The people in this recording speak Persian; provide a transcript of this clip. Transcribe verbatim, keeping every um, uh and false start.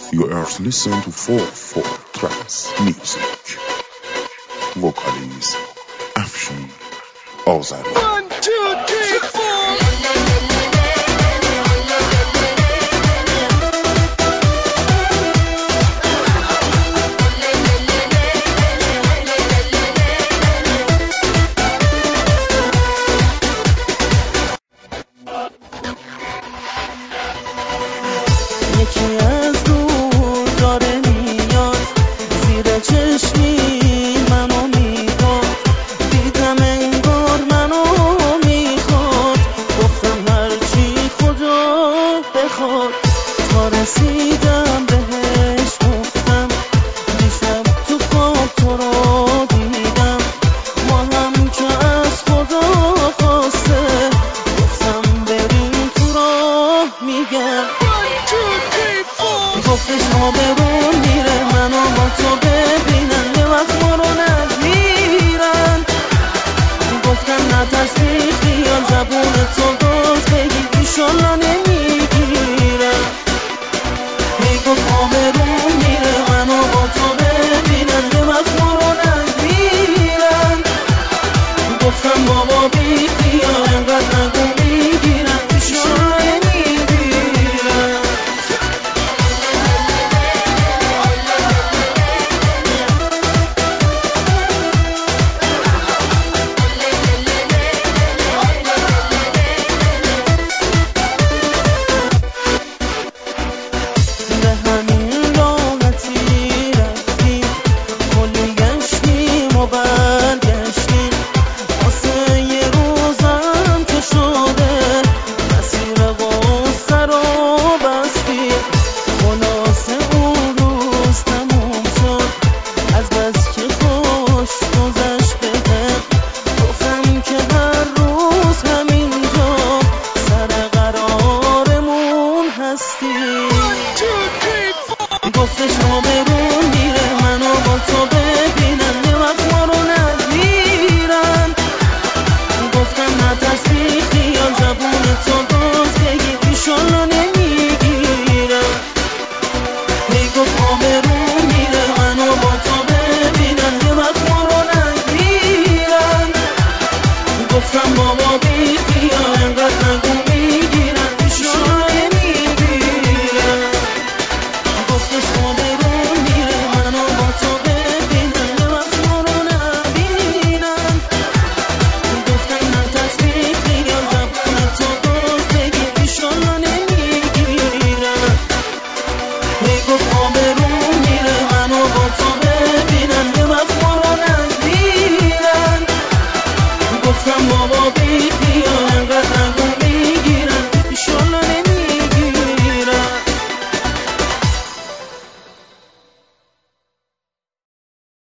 You are listening to four four Tracks Music. Vocalist Afshin Ozari. One, two, three, four. یکی از دور داره میاد زیر چشمی منو میگاد دیدم انگار منو میخواد گفتم هرچی خدا بخواد تا رسیدم بهش گفتم دیشب تو خواب تو رو دیدم ما هم که از خدا خواسته گفتم بریم تو راه میگم گفتش آبرون میره منو با تو ببینن یه وقت ما رو نمیرن گفتم نترس بیخیال زبون تو گاز بگید ایشالله نمیگیرن هی گفت آبرون میره منو با تو ببینن یه وقت ما رو نمیرن گفتم بابا بیخیال انقدر نگو میگیرن ایشالله نمیگیرن گفتش آبرون میره منو با تو ببینن یه وقت ما رو نمیرن گفتم نترس بیخیال زبون تو گاز بگید ایشالله نمیگیرن هی گفت آبرون میره منو با تو ببینن یه وقت ما رو نمیرن گفتم بابا بیخیال انقدر نگو میگیرن ایشالله نمیگیرن گفتش آبرون میره منو با تو ببینن یه وقت ما رو نبینن گفتم نترس بیخیال زبون تو گاز بگید ایشالله نمیگیرن هی گفت آبرون میره منو با تو ببینن یه وقت ما رو نبینن گفتم بابا بیخیال